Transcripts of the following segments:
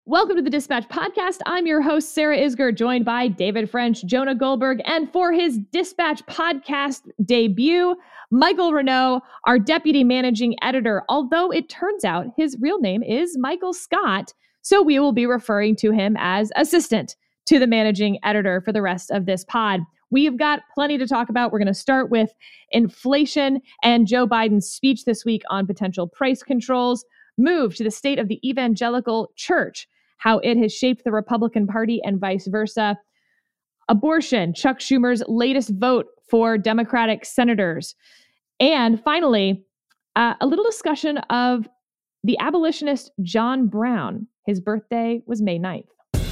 Welcome to the Dispatch Podcast. I'm your host, Sarah Isgur, joined by David French, Jonah Goldberg, and for his Dispatch Podcast debut, Michael Renaud, our deputy managing editor, although it turns out his real name is Michael Scott, so we will be referring to him as assistant to the managing editor for the rest of this pod. We've got plenty to talk about. We're going to start with inflation and Joe Biden's speech this week on potential price controls, move to the state of the evangelical church, how it has shaped the Republican Party and vice versa, abortion, Chuck Schumer's latest vote for Democratic senators, and finally, a little discussion of the abolitionist John Brown. His birthday was May 9th.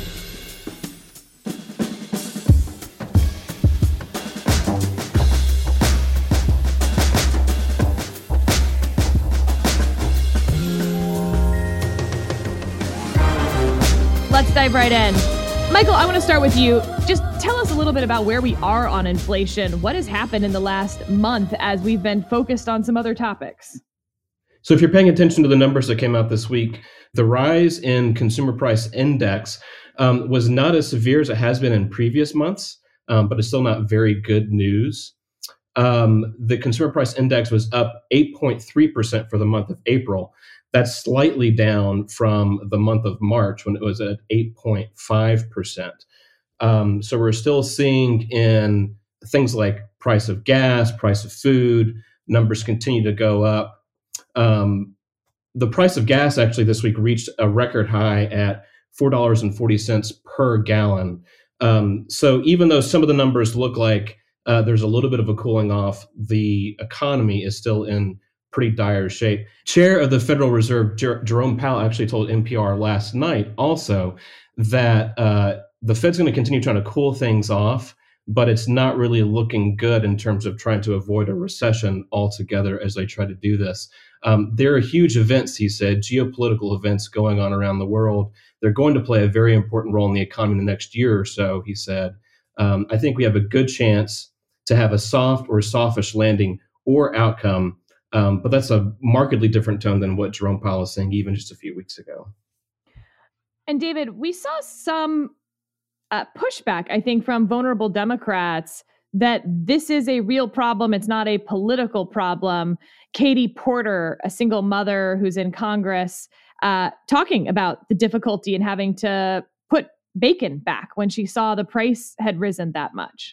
Let's dive right in. Michael, I want to start with you. Just tell us a little bit about where we are on inflation. What has happened in the last month as we've been focused on some other topics? So if you're paying attention to the numbers that came out this week, the rise in consumer price index was not as severe as it has been in previous months, but it's still not very good news. The consumer price index was up 8.3% for the month of April. That's slightly down from the month of March when it was at 8.5%. So we're still seeing in things like price of gas, price of food, numbers continue to go up. The price of gas actually this week reached a record high at $4.40 per gallon. So even though some of the numbers look like there's a little bit of a cooling off, the economy is still in pretty dire shape. Chair of the Federal Reserve, Jerome Powell, actually told NPR last night also that the Fed's going to continue trying to cool things off, but it's not really looking good in terms of trying to avoid a recession altogether as they try to do this. There are huge events, he said, geopolitical events going on around the world. They're going to play a very important role in the economy in the next year or so, he said. I think we have a good chance to have a soft or softish landing or outcome. But that's a markedly different tone than what Jerome Powell was saying even just a few weeks ago. And David, we saw some pushback, I think, from vulnerable Democrats that this is a real problem. It's not a political problem. Katie Porter, a single mother who's in Congress, talking about the difficulty in having to put bacon back when she saw the price had risen that much.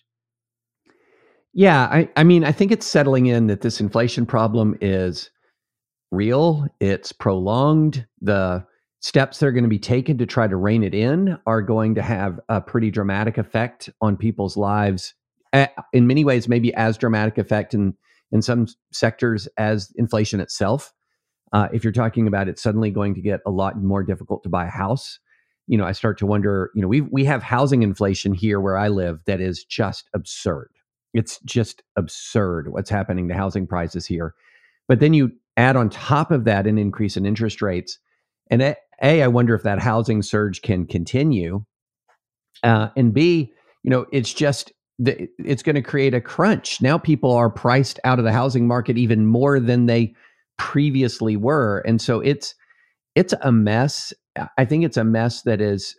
Yeah, I mean, I think it's settling in that this inflation problem is real. It's prolonged. The steps that are going to be taken to try to rein it in are going to have a pretty dramatic effect on people's lives. In many ways, maybe as dramatic effect in some sectors as inflation itself. If you're talking about it suddenly going to get a lot more difficult to buy a house, I start to wonder, we have housing inflation here where I live that is just absurd. It's just absurd what's happening to housing prices here. But then you add on top of that an increase in interest rates. And I wonder if that housing surge can continue. And B, it's going to create a crunch. Now people are priced out of the housing market even more than they previously were. And so it's a mess. I think it's a mess that is,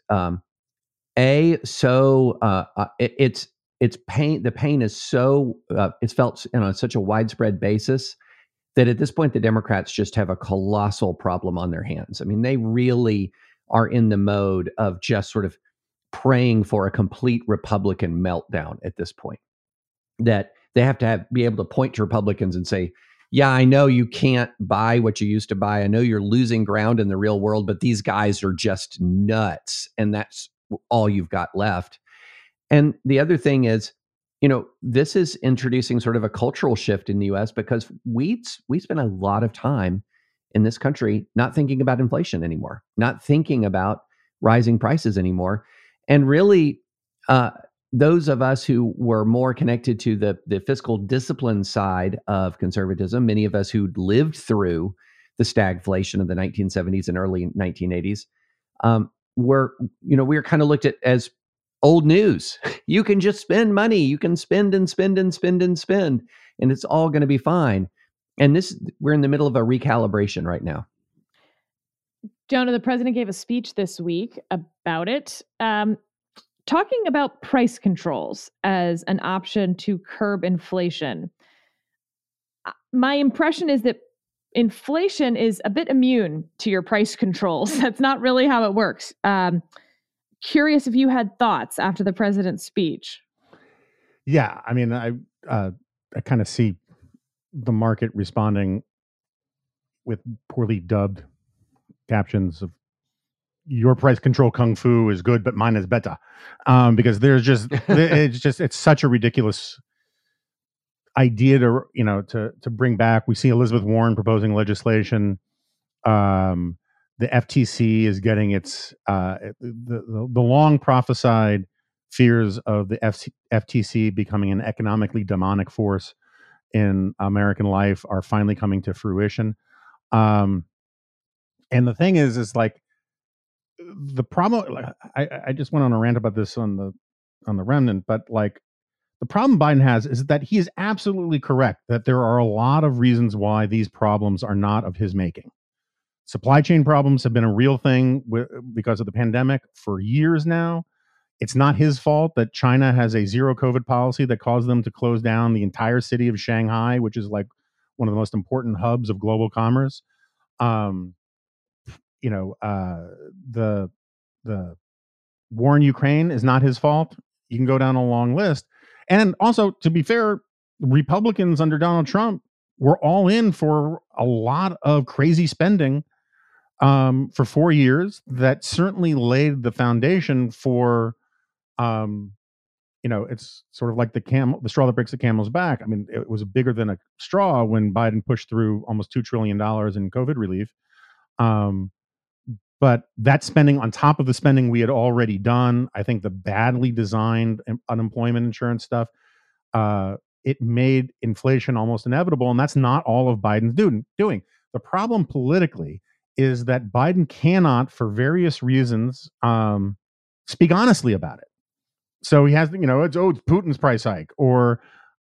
it's pain. The pain is so it's felt on such a widespread basis that at this point the Democrats just have a colossal problem on their hands. I mean, they really are in the mode of just sort of praying for a complete Republican meltdown at this point. That they have to be able to point to Republicans and say, "Yeah, I know you can't buy what you used to buy. I know you're losing ground in the real world, but these guys are just nuts, and that's all you've got left." And the other thing is, this is introducing sort of a cultural shift in the U.S. because we spend a lot of time in this country not thinking about inflation anymore, not thinking about rising prices anymore. And really, those of us who were more connected to the fiscal discipline side of conservatism, many of us who'd lived through the stagflation of the 1970s and early 1980s, we're kind of looked at as old news. You can just spend money. You can spend and spend and spend and spend, and it's all going to be fine. And we're in the middle of a recalibration right now. Jonah, the president gave a speech this week about it, talking about price controls as an option to curb inflation. My impression is that inflation is a bit immune to your price controls. That's not really how it works. Curious if you had thoughts after the president's speech. Yeah, I mean, I kind of see the market responding with poorly dubbed captions of "your price control kung fu is good, but mine is better," because there's just it's such a ridiculous idea to bring back. We see Elizabeth Warren proposing legislation. The FTC is getting its the long prophesied fears of the FTC becoming an economically demonic force in American life are finally coming to fruition. And the thing is like the problem. I just went on a rant about this on the Remnant, but like the problem Biden has is that he is absolutely correct that there are a lot of reasons why these problems are not of his making. Supply chain problems have been a real thing because of the pandemic for years now. It's not his fault that China has a zero COVID policy that caused them to close down the entire city of Shanghai, which is like one of the most important hubs of global commerce. The war in Ukraine is not his fault. You can go down a long list. And also, to be fair, Republicans under Donald Trump were all in for a lot of crazy spending for 4 years that certainly laid the foundation for, it's sort of like the straw that breaks the camel's back. I mean, it was bigger than a straw when Biden pushed through almost $2 trillion in COVID relief. But that spending on top of the spending we had already done, I think the badly designed unemployment insurance stuff, it made inflation almost inevitable. And that's not all of Biden's doing. The problem politically is that Biden cannot, for various reasons, speak honestly about it. So he has, it's Putin's price hike, or,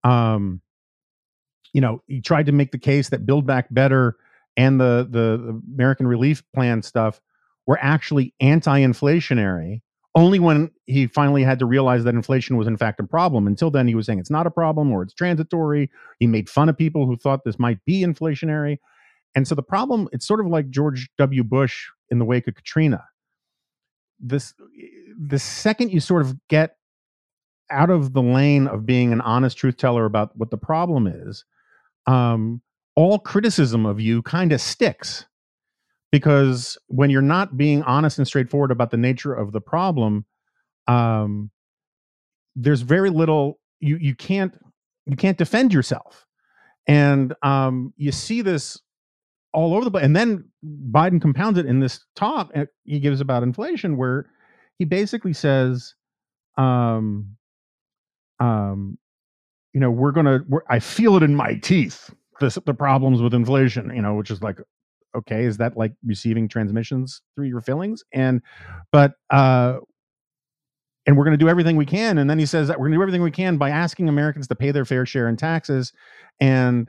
he tried to make the case that Build Back Better and the American Relief Plan stuff were actually anti-inflationary only when he finally had to realize that inflation was in fact a problem. Until then, he was saying it's not a problem or it's transitory. He made fun of people who thought this might be inflationary. And so the problem, it's sort of like George W. Bush in the wake of Katrina. The second you sort of get out of the lane of being an honest truth teller about what the problem is, all criticism of you kind of sticks. Because when you're not being honest and straightforward about the nature of the problem, there's very little you can't defend yourself, and you see this all over the place. And then Biden compounds it in this talk he gives about inflation, where he basically says, I feel it in my teeth, the problems with inflation, which is like, okay, is that like receiving transmissions through your fillings? And we're going to do everything we can. And then he says that we're going to do everything we can by asking Americans to pay their fair share in taxes and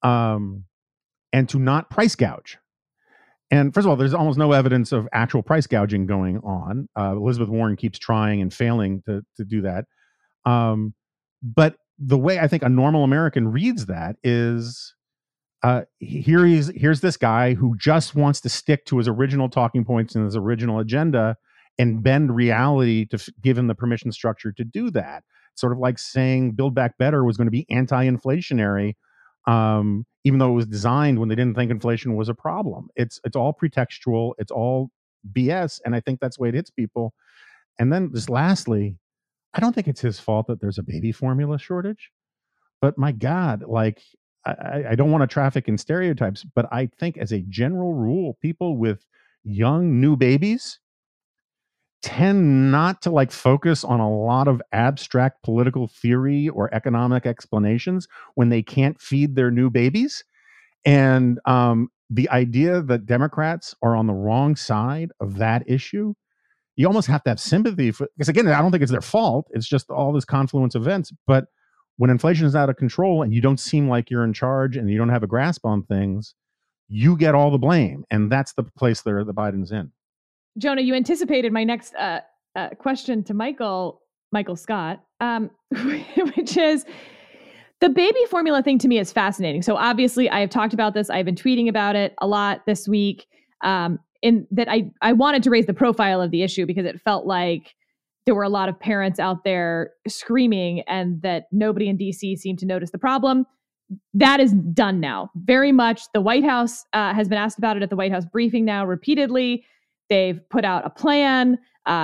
to not price gouge. And first of all, there's almost no evidence of actual price gouging going on. Elizabeth Warren keeps trying and failing to do that. But the way I think a normal American reads that is, here's this guy who just wants to stick to his original talking points and his original agenda and bend reality to give him the permission structure to do that. Sort of like saying Build Back Better was going to be anti-inflationary, even though it was designed when they didn't think inflation was a problem. It's all pretextual. It's all BS. And I think that's the way it hits people. And then just lastly, I don't think it's his fault that there's a baby formula shortage, but my God, like, I don't want to traffic in stereotypes, but I think as a general rule, people with young new babies tend not to like focus on a lot of abstract political theory or economic explanations when they can't feed their new babies. And the idea that Democrats are on the wrong side of that issue, you almost have to have sympathy for, because again, I don't think it's their fault. It's just all this confluence of events. But when inflation is out of control and you don't seem like you're in charge and you don't have a grasp on things, you get all the blame. And that's the place the Biden's in. Jonah, you anticipated my next question to Michael Scott, which is the baby formula thing to me is fascinating. So obviously I have talked about this. I've been tweeting about it a lot this week. In that I wanted to raise the profile of the issue because it felt like there were a lot of parents out there screaming and that nobody in DC seemed to notice the problem. That is done now. Very much. The White House has been asked about it at the White House briefing now repeatedly. They've put out a plan.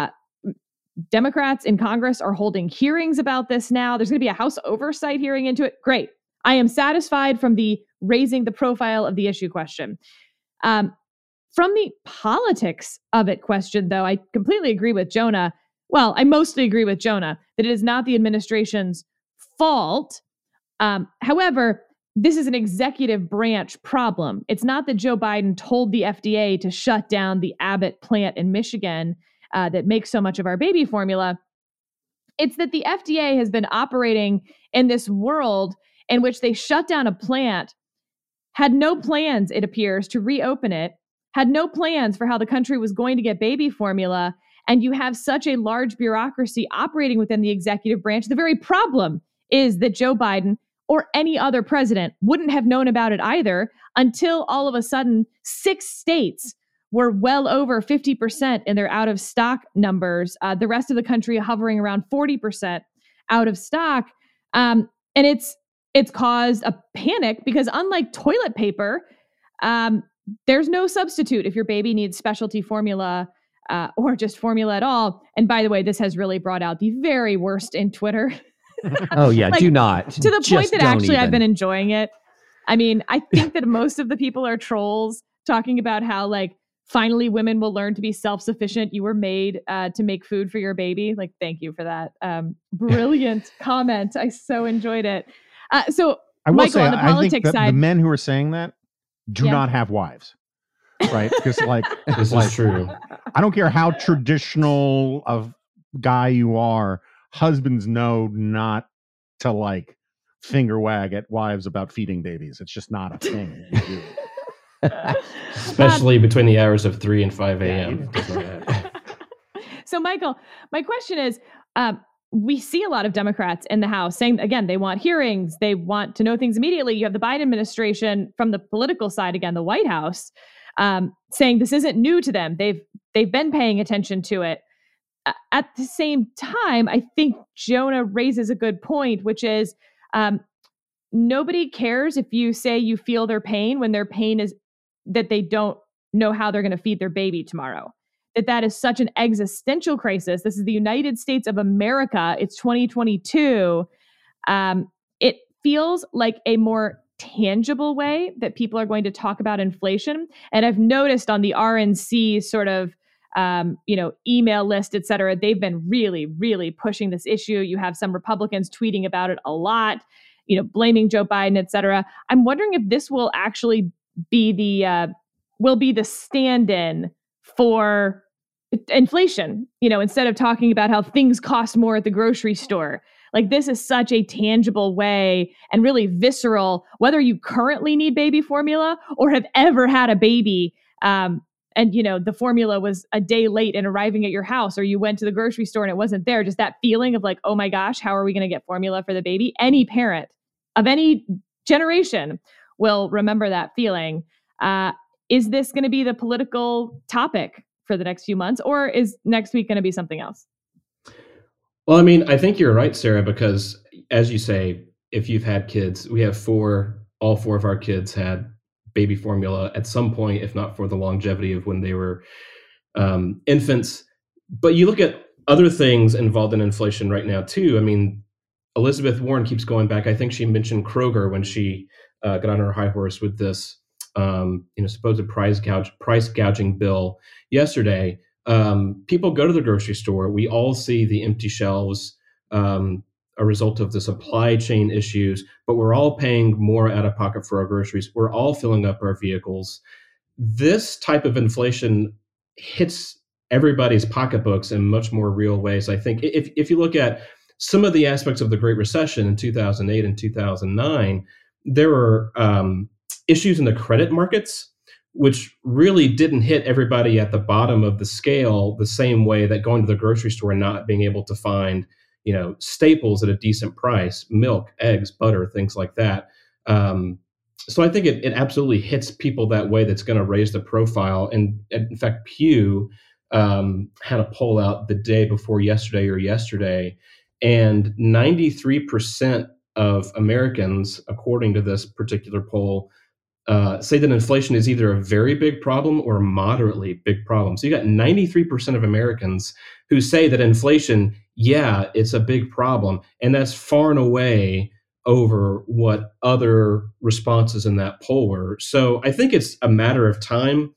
Democrats in Congress are holding hearings about this now. There's going to be a House oversight hearing into it. Great. I am satisfied from the raising the profile of the issue question. From the politics of it question, though, I completely agree with Jonah. Well, I mostly agree with Jonah that it is not the administration's fault. However, this is an executive branch problem. It's not that Joe Biden told the FDA to shut down the Abbott plant in Michigan that makes so much of our baby formula. It's that the FDA has been operating in this world in which they shut down a plant, had no plans, it appears, to reopen it, had no plans for how the country was going to get baby formula, and you have such a large bureaucracy operating within the executive branch. The very problem is that Joe Biden or any other president wouldn't have known about it either until all of a sudden 6 states were well over 50% in their out of stock numbers. The rest of the country hovering around 40% out of stock. And it's caused a panic because unlike toilet paper, there's no substitute if your baby needs specialty formula or just formula at all. And by the way, this has really brought out the very worst in Twitter. Oh, yeah. Do not. To the point that actually I've been enjoying it. I mean, I think that most of the people are trolls talking about how, like, finally women will learn to be self-sufficient. You were made to make food for your baby. Like, thank you for that. Brilliant comment. I so enjoyed it. So, I will Michael, say, on the politics side, the men who are saying that do not have wives, right? Because this is true. I don't care how traditional of guy you are. Husbands know not to like finger wag at wives about feeding babies. It's just not a thing you do. Especially between the hours of 3 and 5 a.m. So, Michael, my question is, we see a lot of Democrats in the House saying, again, they want hearings. They want to know things immediately. You have the Biden administration from the political side, again, the White House, saying this isn't new to them. They've been paying attention to it. At the same time, I think Jonah raises a good point, which is nobody cares if you say you feel their pain when their pain is that they don't know how they're going to feed their baby tomorrow. That is such an existential crisis. This is the United States of America. It's 2022. It feels like a more tangible way that people are going to talk about inflation. And I've noticed on the RNC sort of email list, et cetera, they've been really, really pushing this issue. You have some Republicans tweeting about it a lot, blaming Joe Biden, et cetera. I'm wondering if this will actually be the stand-in for inflation, instead of talking about how things cost more at the grocery store. Like, this is such a tangible way and really visceral, whether you currently need baby formula or have ever had a baby, and the formula was a day late in arriving at your house, or you went to the grocery store and it wasn't there. Just that feeling of like, oh my gosh, how are we going to get formula for the baby? Any parent of any generation will remember that feeling. Is this going to be the political topic for the next few months, or is next week going to be something else? Well, I mean, I think you're right, Sarah, because as you say, if you've had kids, we have all four of our kids had baby formula at some point, if not for the longevity of when they were infants. But you look at other things involved in inflation right now, too. I mean, Elizabeth Warren keeps going back. I think she mentioned Kroger when she got on her high horse with this supposed price gouging bill yesterday. People go to the grocery store. We all see the empty shelves, a result of the supply chain issues, but we're all paying more out of pocket for our groceries. We're all filling up our vehicles. This type of inflation hits everybody's pocketbooks in much more real ways. I think if you look at some of the aspects of the Great Recession in 2008 and 2009, there were issues in the credit markets which really didn't hit everybody at the bottom of the scale the same way that going to the grocery store and not being able to find, staples at a decent price, milk, eggs, butter, things like that. So I think it absolutely hits people that way. That's going to raise the profile. And in fact, Pew had a poll out the day before yesterday, and 93% of Americans, according to this particular poll, say that inflation is either a very big problem or a moderately big problem. So you got 93% of Americans who say that inflation, yeah, it's a big problem. And that's far and away over what other responses in that poll were. So I think it's a matter of time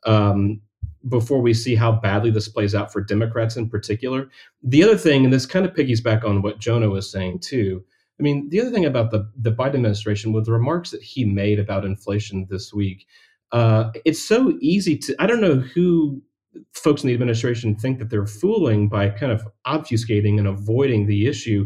before we see how badly this plays out for Democrats in particular. The other thing, and this kind of piggies back on what Jonah was saying too, I mean, the other thing about the Biden administration with the remarks that he made about inflation this week, it's so easy to, I don't know who folks in the administration think that they're fooling by kind of obfuscating and avoiding the issue.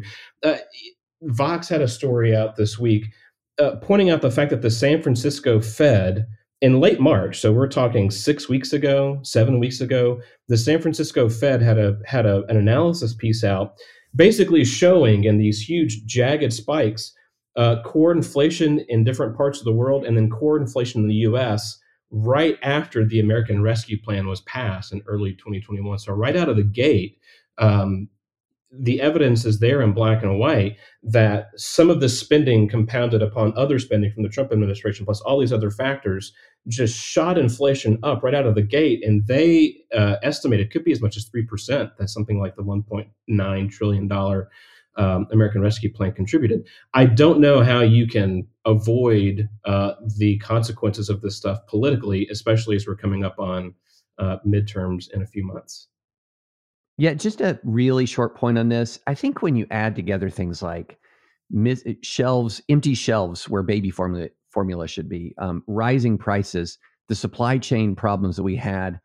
Vox had a story out this week pointing out the fact that the San Francisco Fed in late March, so we're talking 7 weeks ago, the San Francisco Fed had an analysis piece out basically showing in these huge jagged spikes core inflation in different parts of the world and then core inflation in the U.S. right after the American Rescue Plan was passed in early 2021. So right out of the gate, the evidence is there in black and white that some of the spending compounded upon other spending from the Trump administration, plus all these other factors, just shot inflation up right out of the gate. And they estimated it could be as much as 3%. That's something like the $1.9 trillion American Rescue Plan contributed. I don't know how you can avoid the consequences of this stuff politically, especially as we're coming up on midterms in a few months. Yeah, just a really short point on this. I think when you add together things like empty shelves where baby formula should be, rising prices, the supply chain problems that we had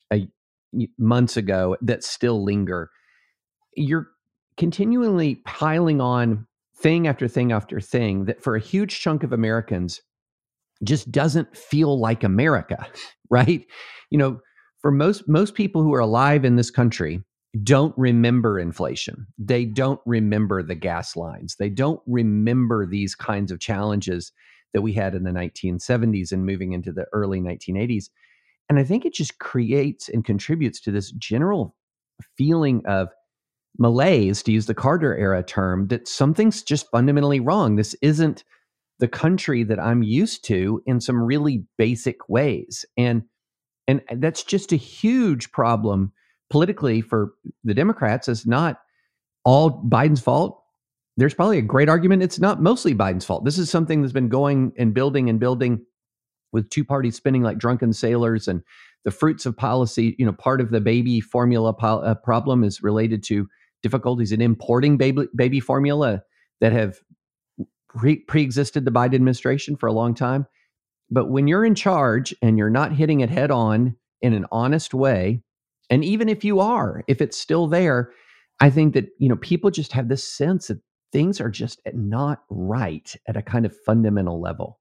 months ago that still linger, you're continually piling on thing after thing after thing that for a huge chunk of Americans just doesn't feel like America, right? For most people who are alive in this country, don't remember inflation. They don't remember the gas lines. They don't remember these kinds of challenges that we had in the 1970s and moving into the early 1980s. And I think it just creates and contributes to this general feeling of malaise, to use the Carter era term, that something's just fundamentally wrong. This isn't the country that I'm used to in some really basic ways. And that's just a huge problem politically for the Democrats. It's not all Biden's fault. There's probably a great argument it's not mostly Biden's fault. This is something that's been going and building with two parties spinning like drunken sailors, and the fruits of policy. Part of the baby formula problem is related to difficulties in importing baby formula that have pre-existed the Biden administration for a long time. But when you're in charge and you're not hitting it head on in an honest way, and even if it's still there, I think that, people just have this sense that things are just not right at a kind of fundamental level.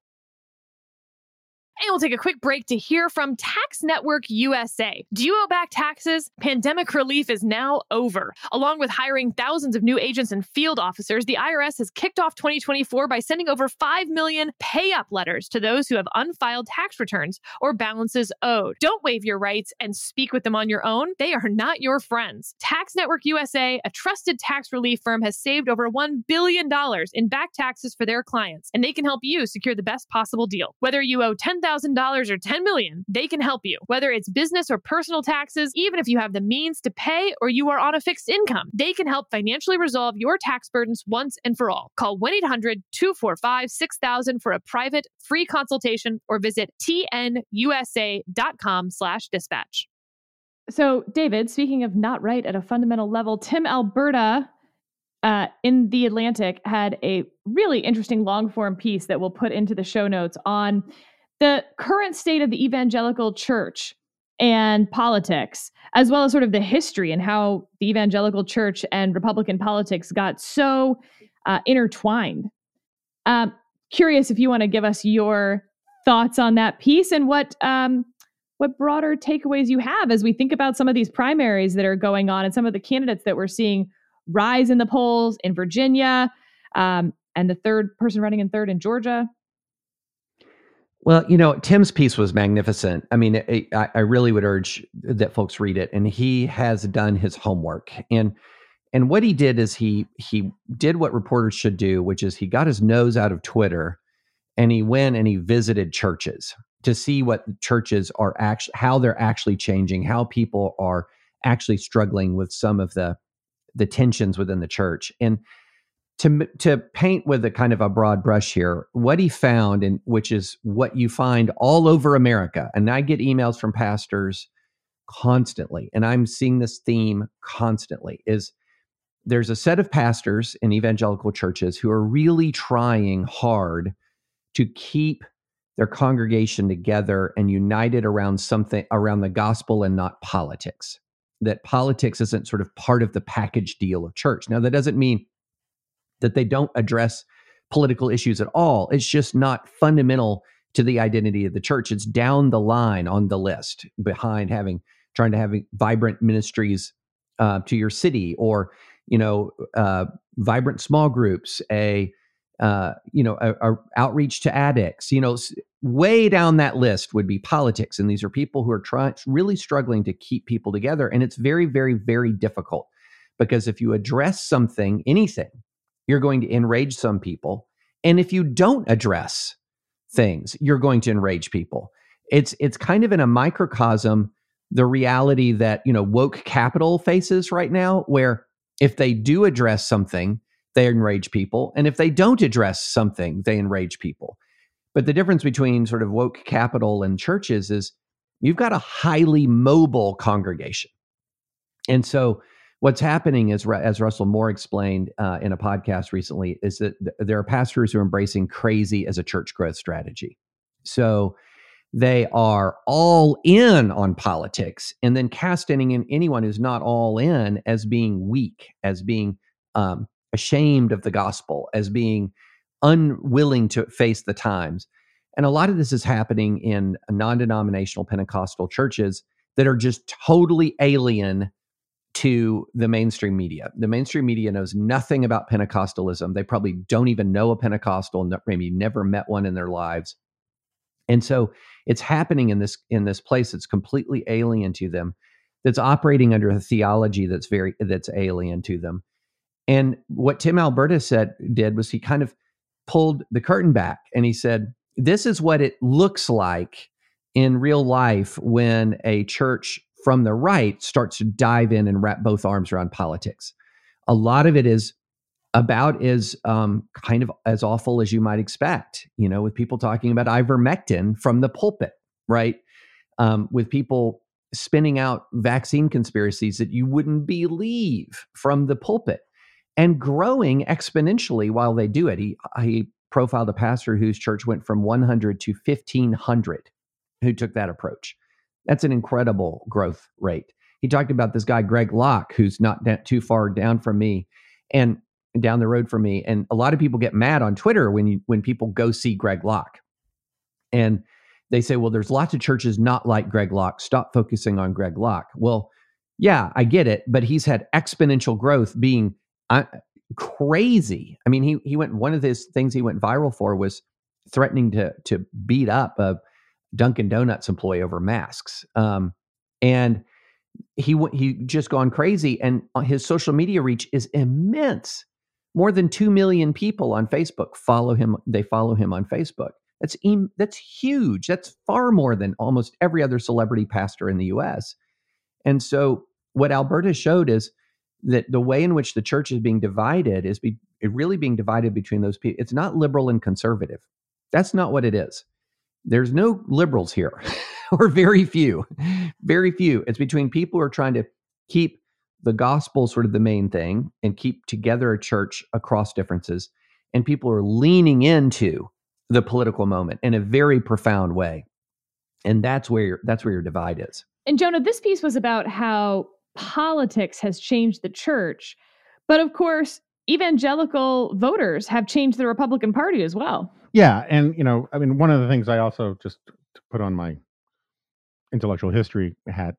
And we'll take a quick break to hear from Tax Network USA. Do you owe back taxes? Pandemic relief is now over. Along with hiring thousands of new agents and field officers, the IRS has kicked off 2024 by sending over 5 million pay-up letters to those who have unfiled tax returns or balances owed. Don't waive your rights and speak with them on your own. They are not your friends. Tax Network USA, a trusted tax relief firm, has saved over $1 billion in back taxes for their clients, and they can help you secure the best possible deal. Whether you owe $10,000 or $10 million, they can help you. Whether it's business or personal taxes, even if you have the means to pay or you are on a fixed income, they can help financially resolve your tax burdens once and for all. Call 1-800-245-6000 for a private, free consultation or visit tnusa.com/dispatch. So, David, speaking of not right at a fundamental level, Tim Alberta in The Atlantic had a really interesting long-form piece that we'll put into the show notes on the current state of the evangelical church and politics, as well as sort of the history and how the evangelical church and Republican politics got so intertwined. Curious if you want to give us your thoughts on that piece and what broader takeaways you have as we think about some of these primaries that are going on and some of the candidates that we're seeing rise in the polls in Virginia, and the third person running in third in Georgia. Well, Tim's piece was magnificent. I mean, I really would urge that folks read it, and he has done his homework. And what he did is he did what reporters should do, which is he got his nose out of Twitter and he went and he visited churches to see what churches are how they're actually changing, how people are actually struggling with some of the tensions within the church. And to paint with a kind of a broad brush here, what he found, and which is what you find all over America, and I get emails from pastors constantly, and I'm seeing this theme constantly, is there's a set of pastors in evangelical churches who are really trying hard to keep their congregation together and united around something, around the gospel and not politics. That politics isn't sort of part of the package deal of church. Now, that doesn't mean that they don't address political issues at all. It's just not fundamental to the identity of the church. It's down the line on the list behind trying to have vibrant ministries to your city, or vibrant small groups, a outreach to addicts. Way down that list would be politics, and these are people who are really struggling to keep people together. And it's very, very, very difficult, because if you address anything, you're going to enrage some people, and if you don't address things, you're going to enrage people. It's kind of in a microcosm the reality that woke capital faces right now, where if they do address something, they enrage people, and if they don't address something, they enrage people. But the difference between sort of woke capital and churches is you've got a highly mobile congregation. And so what's happening is, as Russell Moore explained in a podcast recently, is that there are pastors who are embracing crazy as a church growth strategy. So they are all in on politics, and then casting in anyone who's not all in as being weak, as being ashamed of the gospel, as being unwilling to face the times. And a lot of this is happening in non-denominational Pentecostal churches that are just totally alien to the mainstream media. The mainstream media knows nothing about Pentecostalism. They probably don't even know a Pentecostal, maybe never met one in their lives. And so it's happening in this place that's completely alien to them, that's operating under a theology that's alien to them. And what Tim Alberta did was he kind of pulled the curtain back, and he said, this is what it looks like in real life when a church from the right starts to dive in and wrap both arms around politics. A lot of it is about as kind of as awful as you might expect, with people talking about ivermectin from the pulpit, right? With people spinning out vaccine conspiracies that you wouldn't believe from the pulpit, and growing exponentially while they do it. He profiled a pastor whose church went from 100 to 1,500 who took that approach. That's an incredible growth rate. He talked about this guy, Greg Locke, who's not too far down from me and down the road from me. And a lot of people get mad on Twitter when people go see Greg Locke. And they say, well, there's lots of churches not like Greg Locke. Stop focusing on Greg Locke. Well, yeah, I get it. But he's had exponential growth, being crazy. I mean, he went, one of his things he went viral for was threatening to beat up a Dunkin' Donuts employee over masks. And he just gone crazy, and his social media reach is immense. More than 2 million people on Facebook follow him. They follow him on Facebook. That's huge. That's far more than almost every other celebrity pastor in the U.S. And so what Alberta showed is that the way in which the church is being divided is really being divided between those people. It's not liberal and conservative. That's not what it is. There's no liberals here, or very few. It's between people who are trying to keep the gospel sort of the main thing and keep together a church across differences, and people are leaning into the political moment in a very profound way. And that's where your divide is. And Jonah, this piece was about how politics has changed the church. But of course, evangelical voters have changed the Republican Party as well. Yeah, and I mean, one of the things I also, just to put on my intellectual history hat,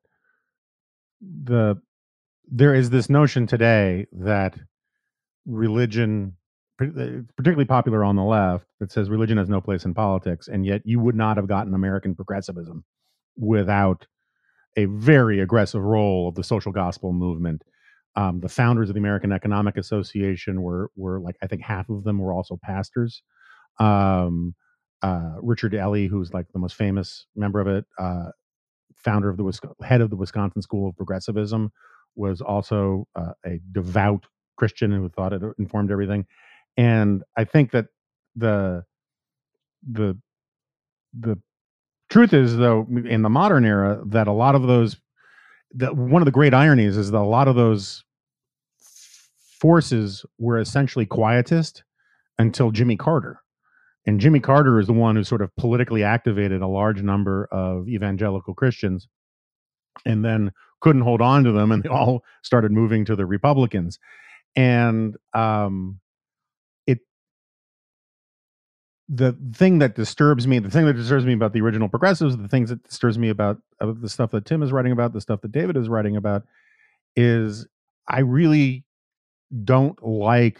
there is this notion today that religion, particularly popular on the left, that says religion has no place in politics, and yet you would not have gotten American progressivism without a very aggressive role of the social gospel movement. The founders of the American Economic Association were like, I think half of them were also pastors. Richard Ely, who's like the most famous member of it, founder of head of the Wisconsin School of Progressivism, was also a devout Christian who thought it informed everything. And I think that the truth is, though, in the modern era, that a lot of those, one of the great ironies is that a lot of those forces were essentially quietist until Jimmy Carter. And Jimmy Carter is the one who sort of politically activated a large number of evangelical Christians, and then couldn't hold on to them, and they all started moving to the Republicans. And the thing that disturbs me about the original progressives, the things that disturbs me about the stuff that Tim is writing about, the stuff that David is writing about, is I really don't like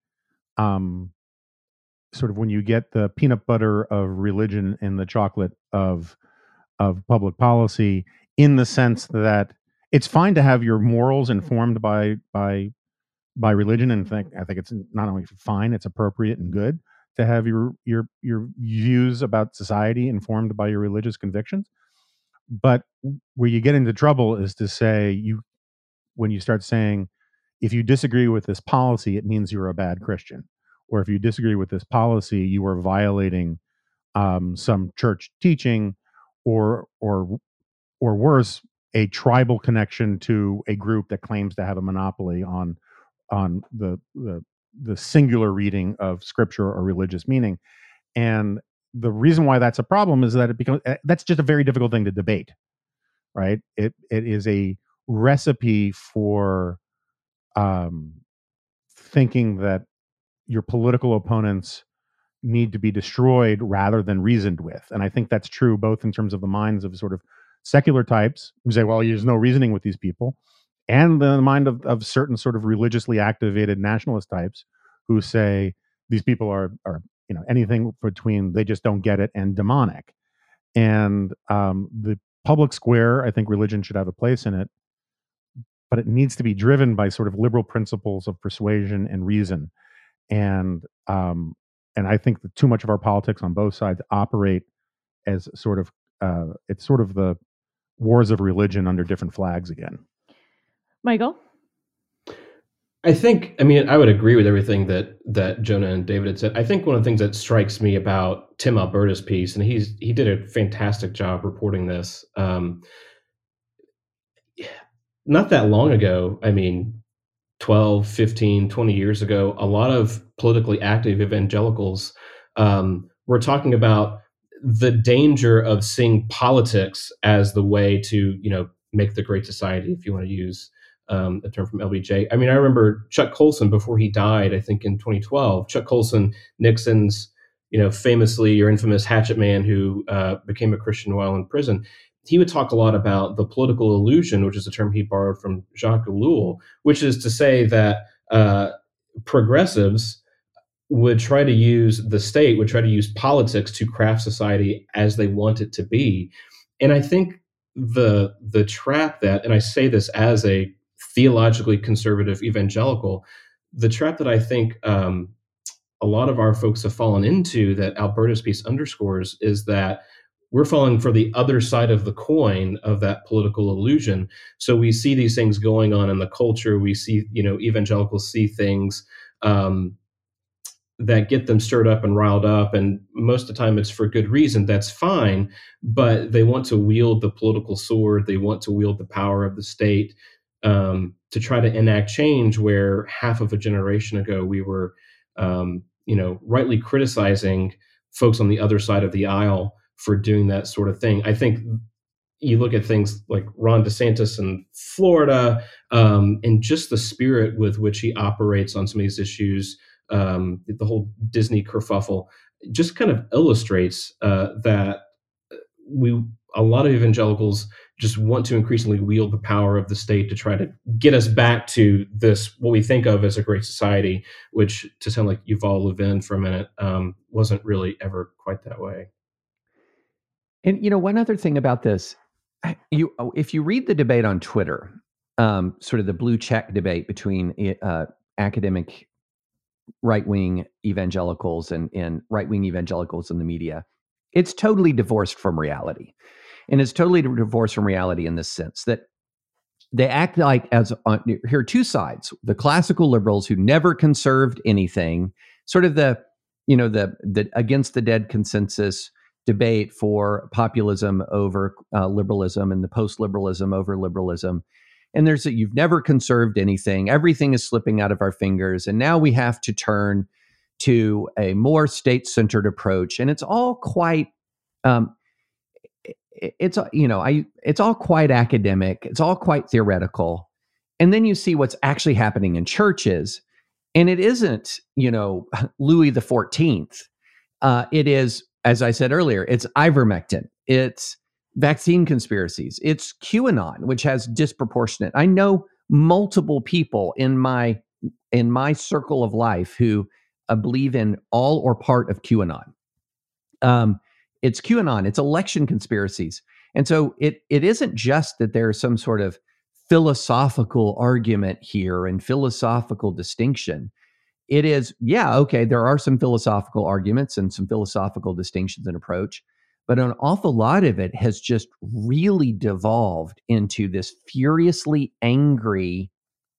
sort of when you get the peanut butter of religion in the chocolate of public policy, in the sense that it's fine to have your morals informed by religion, and I think it's not only fine, it's appropriate and good to have your views about society informed by your religious convictions. But where you get into trouble is to say, when you start saying, if you disagree with this policy, it means you're a bad Christian, or if you disagree with this policy, you are violating some church teaching, or worse, a tribal connection to a group that claims to have a monopoly on the singular reading of scripture or religious meaning. And the reason why that's a problem is that that's just a very difficult thing to debate, right? It is a recipe for thinking that your political opponents need to be destroyed rather than reasoned with. And I think that's true both in terms of the minds of sort of secular types who say, well, there's no reasoning with these people, and the mind of certain sort of religiously activated nationalist types who say these people are anything between they just don't get it and demonic. And the public square, I think religion should have a place in it, but it needs to be driven by sort of liberal principles of persuasion and reason. And I think that too much of our politics on both sides operate as sort of it's sort of the wars of religion under different flags again. Michael? I would agree with everything that Jonah and David had said. I think one of the things that strikes me about Tim Alberta's piece, and he did a fantastic job reporting this. Not that long ago, 12, 15, 20 years ago, a lot of politically active evangelicals were talking about the danger of seeing politics as the way to, make the great society, if you want to use a term from LBJ. I remember Chuck Colson, before he died, I think in 2012, Chuck Colson, Nixon's, famously or infamous hatchet man who became a Christian while in prison. He would talk a lot about the political illusion, which is a term he borrowed from Jacques Ellul, which is to say that progressives would try to use politics to craft society as they want it to be. And I think the trap that, and I say this as a theologically conservative evangelical, the trap that I think a lot of our folks have fallen into, that Alberta's piece underscores, is that we're falling for the other side of the coin of that political illusion. So we see these things going on in the culture. We see, evangelicals see things that get them stirred up and riled up. And most of the time it's for good reason. That's fine. But they want to wield the political sword. They want to wield the power of the state to try to enact change, where half of a generation ago we were, rightly criticizing folks on the other side of the aisle for doing that sort of thing. I think you look at things like Ron DeSantis in Florida, and just the spirit with which he operates on some of these issues, the whole Disney kerfuffle. just kind of illustrates that a lot of evangelicals just want to increasingly wield the power of the state to try to get us back to this, what we think of as a great society, which, to sound like Yuval Levin for a minute, wasn't really ever quite that way. And one other thing about this, if you read the debate on Twitter, sort of the blue check debate between academic right-wing evangelicals and right-wing evangelicals in the media, it's totally divorced from reality. And it's totally divorced from reality in this sense that they act like here are two sides: the classical liberals who never conserved anything, sort of the against the dead consensus debate for populism over liberalism and the post-liberalism over liberalism. And there's that you've never conserved anything. Everything is slipping out of our fingers. And now we have to turn to a more state-centered approach. And it's all quite, it's all quite academic. It's all quite theoretical. And then you see what's actually happening in churches. And it isn't, Louis the 14th. It is, as I said earlier, it's ivermectin. It's vaccine conspiracies. It's QAnon, which has disproportionate. I know multiple people in my circle of life who believe in all or part of QAnon. It's QAnon. It's election conspiracies. And so it isn't just that there's some sort of philosophical argument here and philosophical distinction. It is, okay, there are some philosophical arguments and some philosophical distinctions in approach, but an awful lot of it has just really devolved into this furiously angry,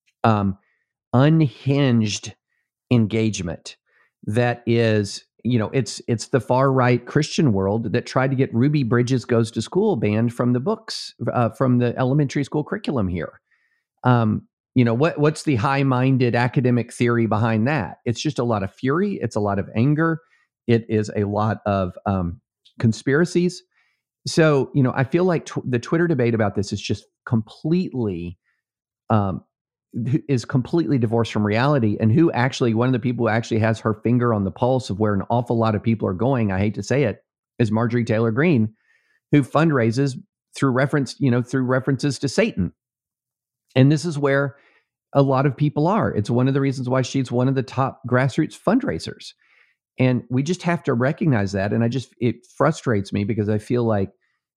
unhinged engagement that is, it's the far right Christian world that tried to get Ruby Bridges Goes to School banned from the books, from the elementary school curriculum here. What's the high-minded academic theory behind that? It's just a lot of fury. It's a lot of anger. It is a lot of conspiracies. So, I feel like the Twitter debate about this is just completely divorced from reality. And one of the people who actually has her finger on the pulse of where an awful lot of people are going, I hate to say it, is Marjorie Taylor Greene, who fundraises through references to Satan. And this is where a lot of people are. It's one of the reasons why she's one of the top grassroots fundraisers. And we just have to recognize that. And it frustrates me because I feel like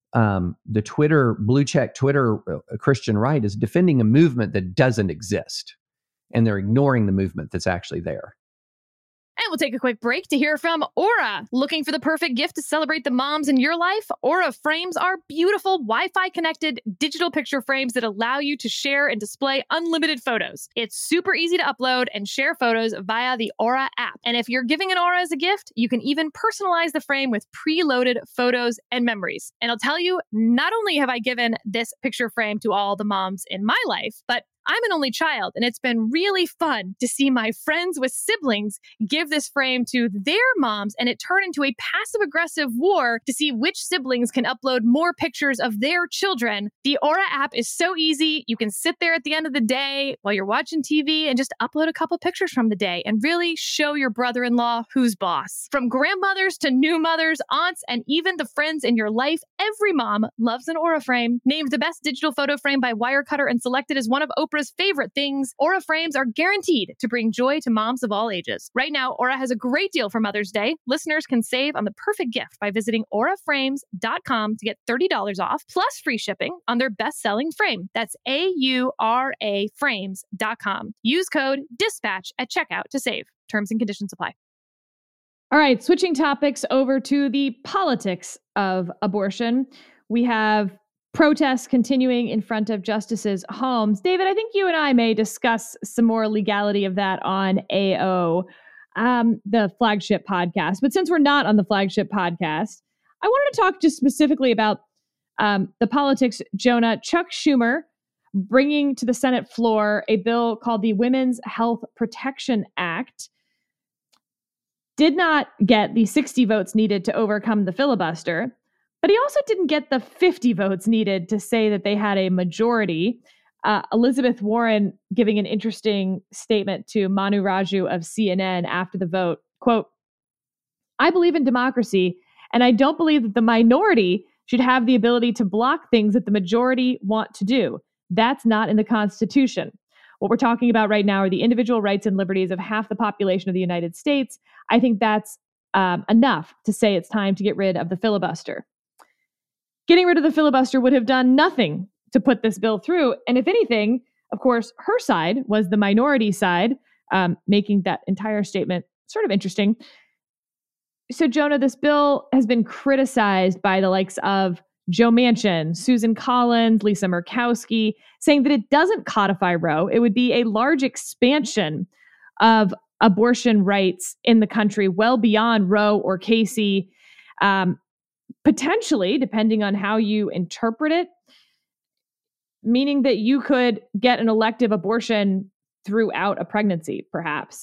the blue check Twitter Christian right is defending a movement that doesn't exist. And they're ignoring the movement that's actually there. And we'll take a quick break to hear from Aura. Looking for the perfect gift to celebrate the moms in your life? Aura frames are beautiful Wi-Fi connected digital picture frames that allow you to share and display unlimited photos. It's super easy to upload and share photos via the Aura app. And if you're giving an Aura as a gift, you can even personalize the frame with preloaded photos and memories. And I'll tell you, not only have I given this picture frame to all the moms in my life, but I'm an only child, and it's been really fun to see my friends with siblings give this frame to their moms, and it turned into a passive-aggressive war to see which siblings can upload more pictures of their children. The Aura app is so easy. You can sit there at the end of the day while you're watching TV and just upload a couple pictures from the day and really show your brother-in-law who's boss. From grandmothers to new mothers, aunts, and even the friends in your life, every mom loves an Aura frame. Named the best digital photo frame by Wirecutter and selected as one of Oprah's favorite things, Aura frames are guaranteed to bring joy to moms of all ages. Right now, Aura has a great deal for Mother's Day. Listeners can save on the perfect gift by visiting auraframes.com to get $30 off, plus free shipping on their best-selling frame. That's AURA frames.com. Use code DISPATCH at checkout to save. Terms and conditions apply. All right, switching topics over to the politics of abortion. We have protests continuing in front of justices' homes. David, I think you and I may discuss some more legality of that on AO, the flagship podcast. But since we're not on the flagship podcast, I wanted to talk just specifically about the politics. Jonah, Chuck Schumer bringing to the Senate floor a bill called the Women's Health Protection Act, did not get the 60 votes needed to overcome the filibuster. But he also didn't get the 50 votes needed to say that they had a majority. Elizabeth Warren giving an interesting statement to Manu Raju of CNN after the vote. Quote, I believe in democracy, and I don't believe that the minority should have the ability to block things that the majority want to do. That's not in the Constitution. What we're talking about right now are the individual rights and liberties of half the population of the United States. I think that's enough to say it's time to get rid of the filibuster. Getting rid of the filibuster would have done nothing to put this bill through. And if anything, of course, her side was the minority side, making that entire statement sort of interesting. So, Jonah, this bill has been criticized by the likes of Joe Manchin, Susan Collins, Lisa Murkowski, saying that it doesn't codify Roe. It would be a large expansion of abortion rights in the country, well beyond Roe or Casey, potentially, depending on how you interpret it, meaning that you could get an elective abortion throughout a pregnancy, perhaps.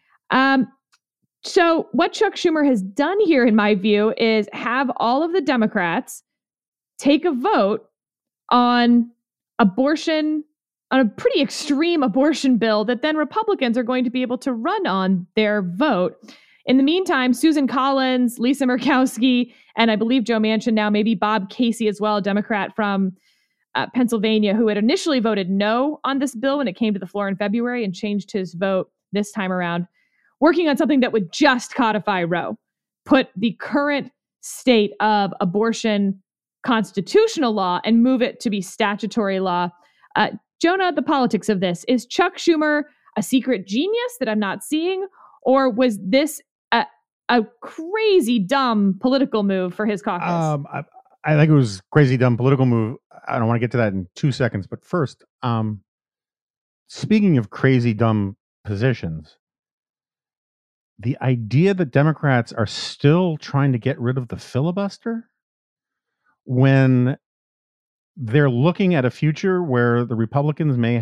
So what Chuck Schumer has done here, in my view, is have all of the Democrats take a vote on abortion, on a pretty extreme abortion bill that then Republicans are going to be able to run on their vote. In the meantime, Susan Collins, Lisa Murkowski, and I believe Joe Manchin now, maybe Bob Casey as well, a Democrat from Pennsylvania, who had initially voted no on this bill when it came to the floor in February and changed his vote this time around, working on something that would just codify Roe, put the current state of abortion constitutional law and move it to be statutory law. Jonah, the politics of this. Is Chuck Schumer a secret genius that I'm not seeing? Or was this a crazy, dumb political move for his caucus? I think it was crazy, dumb political move. I don't want to get to that in 2 seconds. But first, speaking of crazy, dumb positions, the idea that Democrats are still trying to get rid of the filibuster when they're looking at a future where the Republicans may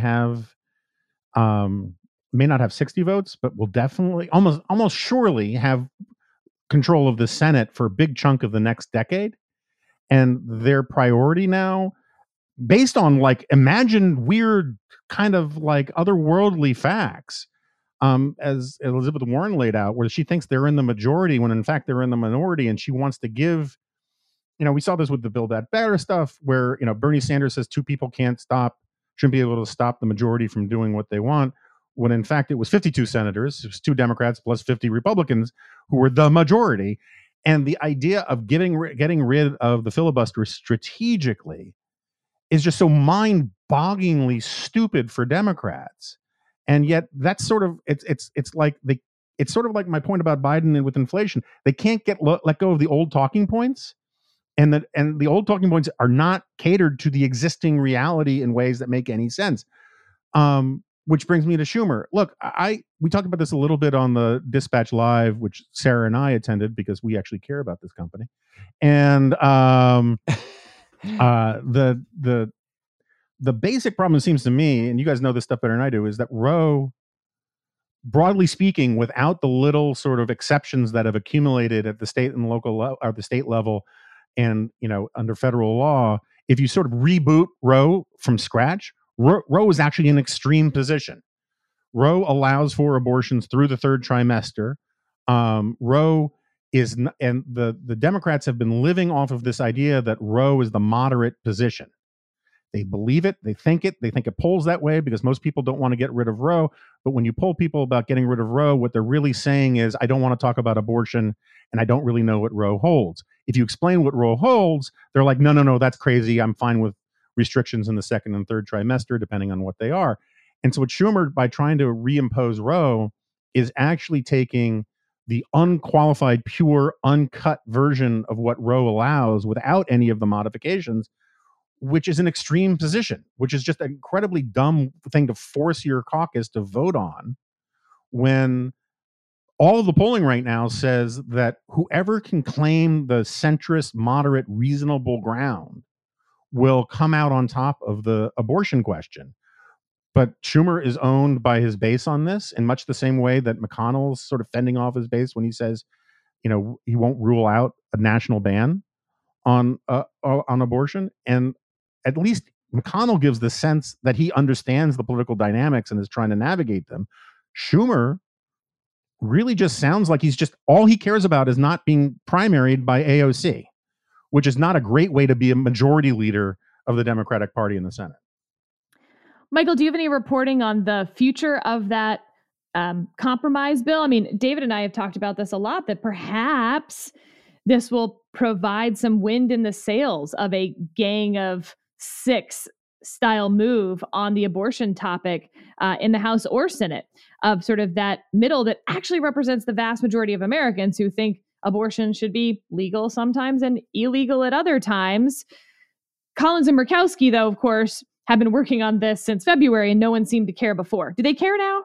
not have 60 votes, but will definitely almost surely have control of the Senate for a big chunk of the next decade. And their priority now, based on like imagined weird kind of like otherworldly facts, as Elizabeth Warren laid out, where she thinks they're in the majority when in fact they're in the minority, and she wants to give, we saw this with the Build Back Better stuff, where Bernie Sanders says two people shouldn't be able to stop the majority from doing what they want, when in fact it was 52 senators, it was 2 Democrats plus 50 Republicans who were the majority. And the idea of getting rid of the filibuster strategically is just so mind-bogglingly stupid for Democrats. And yet that's sort of it's sort of like my point about Biden and with inflation. They can't let go of the old talking points, and the old talking points are not catered to the existing reality in ways that make any sense. Which brings me to Schumer. Look, we talked about this a little bit on the Dispatch Live, which Sarah and I attended because we actually care about this company. And the basic problem, it seems to me, and you guys know this stuff better than I do, is that Roe, broadly speaking, without the little sort of exceptions that have accumulated at the state and local or the state level, and under federal law, if you sort of reboot Roe from scratch, Roe is actually an extreme position. Roe allows for abortions through the 3rd trimester. Roe is, and the Democrats have been living off of this idea that Roe is the moderate position. They believe it. They think it polls that way because most people don't want to get rid of Roe. But when you poll people about getting rid of Roe, what they're really saying is, I don't want to talk about abortion and I don't really know what Roe holds. If you explain what Roe holds, they're like, no, that's crazy. I'm fine with restrictions in the 2nd and 3rd trimester, depending on what they are. And so what Schumer, by trying to reimpose Roe, is actually taking the unqualified, pure, uncut version of what Roe allows without any of the modifications, which is an extreme position, which is just an incredibly dumb thing to force your caucus to vote on, when all of the polling right now says that whoever can claim the centrist, moderate, reasonable ground will come out on top of the abortion question. But Schumer is owned by his base on this in much the same way that McConnell's sort of fending off his base when he says, he won't rule out a national ban on abortion. And at least McConnell gives the sense that he understands the political dynamics and is trying to navigate them. Schumer really just sounds like he's just, all he cares about is not being primaried by AOC, which is not a great way to be a majority leader of the Democratic Party in the Senate. Michael, do you have any reporting on the future of that compromise bill? I mean, David and I have talked about this a lot, that perhaps this will provide some wind in the sails of a Gang of Six style move on the abortion topic in the House or Senate, of sort of that middle that actually represents the vast majority of Americans who think abortion should be legal sometimes and illegal at other times. Collins and Murkowski, though, of course, have been working on this since February, and no one seemed to care before. Do they care now?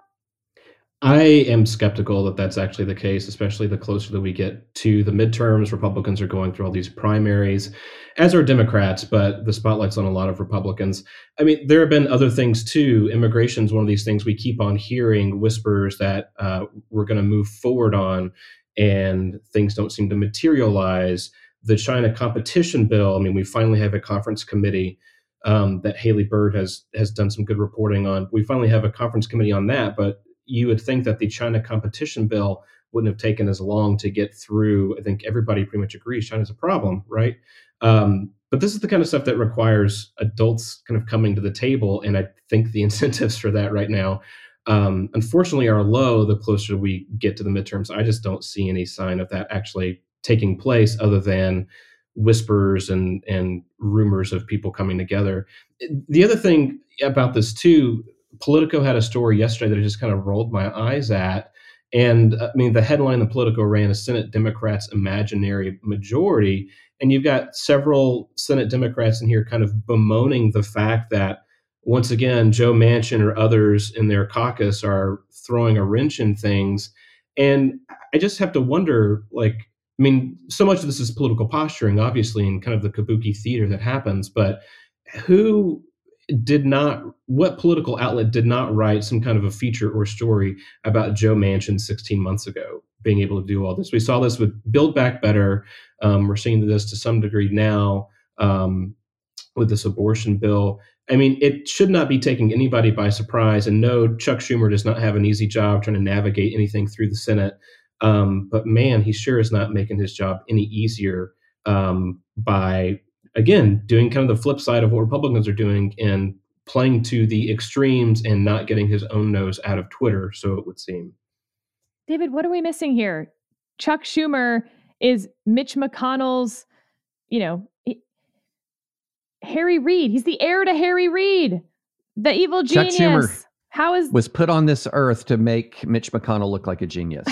I am skeptical that that's actually the case, especially the closer that we get to the midterms. Republicans are going through all these primaries, as are Democrats, but the spotlight's on a lot of Republicans. I mean, there have been other things too. Immigration is one of these things we keep on hearing whispers that we're going to move forward on, and things don't seem to materialize. The China competition bill, I mean, we finally have a conference committee that Haley Bird has done some good reporting on. We finally have a conference committee on that, but you would think that the China competition bill wouldn't have taken as long to get through. I think everybody pretty much agrees China's a problem, right? But this is the kind of stuff that requires adults kind of coming to the table, and I think the incentives for that right now, unfortunately, are low the closer we get to the midterms. I just don't see any sign of that actually taking place, other than whispers and rumors of people coming together. The other thing about this too, Politico had a story yesterday that I just kind of rolled my eyes at. And I mean, the headline in Politico ran a Senate Democrats imaginary majority. And you've got several Senate Democrats in here kind of bemoaning the fact that, once again, Joe Manchin or others in their caucus are throwing a wrench in things. And I just have to wonder, like, I mean, so much of this is political posturing, obviously, and kind of the kabuki theater that happens, but what political outlet did not write some kind of a feature or story about Joe Manchin 16 months ago being able to do all this? We saw this with Build Back Better. We're seeing this to some degree now with this abortion bill. I mean, it should not be taking anybody by surprise. And no, Chuck Schumer does not have an easy job trying to navigate anything through the Senate. But man, he sure is not making his job any easier by, again, doing kind of the flip side of what Republicans are doing and playing to the extremes and not getting his own nose out of Twitter, so it would seem. David, what are we missing here? Chuck Schumer is Mitch McConnell's, Harry Reid. He's the heir to Harry Reid, the evil genius. Chuck Schumer was put on this earth to make Mitch McConnell look like a genius.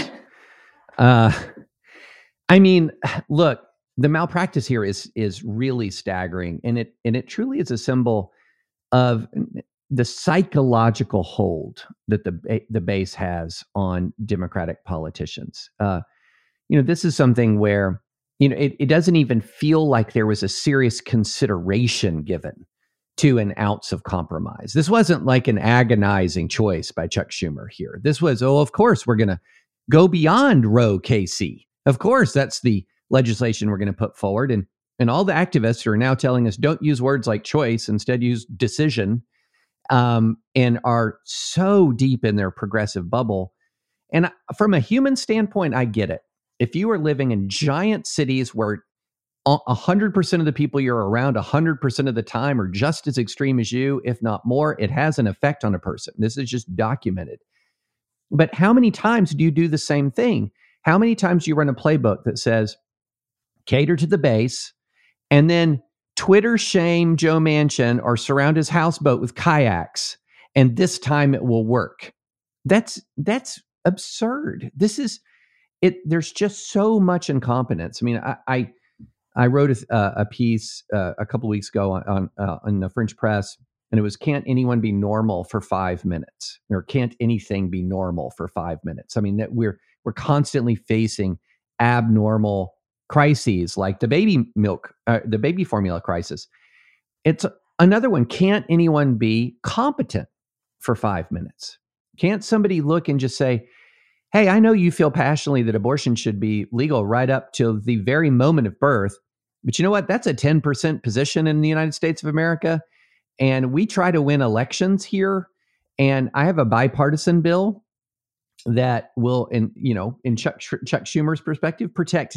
I mean, look, the malpractice here is really staggering, and it truly is a symbol of the psychological hold that the base has on Democratic politicians. This is something where it doesn't even feel like there was a serious consideration given to an ounce of compromise. This wasn't like an agonizing choice by Chuck Schumer here. This was, of course, we're going to go beyond Roe KC. Of course, that's the legislation we're going to put forward. And all the activists are now telling us don't use words like choice, instead use decision, and are so deep in their progressive bubble. And from a human standpoint, I get it. If you are living in giant cities where 100% of the people you're around 100% of the time are just as extreme as you, if not more, it has an effect on a person. This is just documented. But how many times do you do the same thing? How many times do you run a playbook that says, cater to the base, and then Twitter shame Joe Manchin or surround his houseboat with kayaks, and this time it will work? That's absurd. This is it. There's just so much incompetence. I mean, I wrote a piece a couple weeks ago on the French press, and it was, can't anyone be normal for 5 minutes? Or can't anything be normal for 5 minutes? I mean, that we're constantly facing abnormal crises like the baby formula crisis. It's another one. Can't anyone be competent for 5 minutes? Can't somebody look and just say, hey, I know you feel passionately that abortion should be legal right up to the very moment of birth, but you know what? That's a 10% position in the United States of America. And we try to win elections here. And I have a bipartisan bill that will, in Chuck Schumer's perspective, protect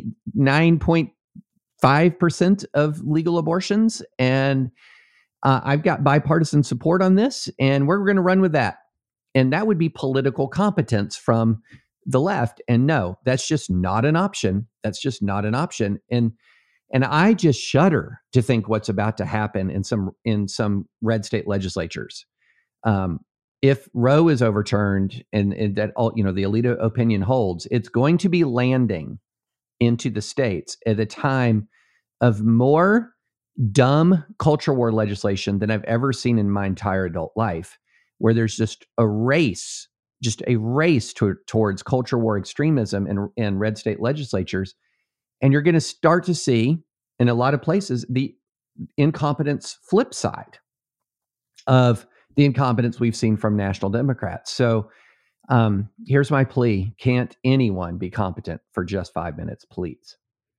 99.5% of legal abortions. And I've got bipartisan support on this, and we're going to run with that. And that would be political competence from the left. And no, that's just not an option. That's just not an option. And I just shudder to think what's about to happen in some red state legislatures. If Roe is overturned and that all, the Alito opinion holds, it's going to be landing into the states at a time of more dumb culture war legislation than I've ever seen in my entire adult life, where there's just a race towards culture war extremism in red state legislatures. And you're going to start to see in a lot of places the incompetence flip side of the incompetence we've seen from national Democrats. So here's my plea. Can't anyone be competent for just 5 minutes, please?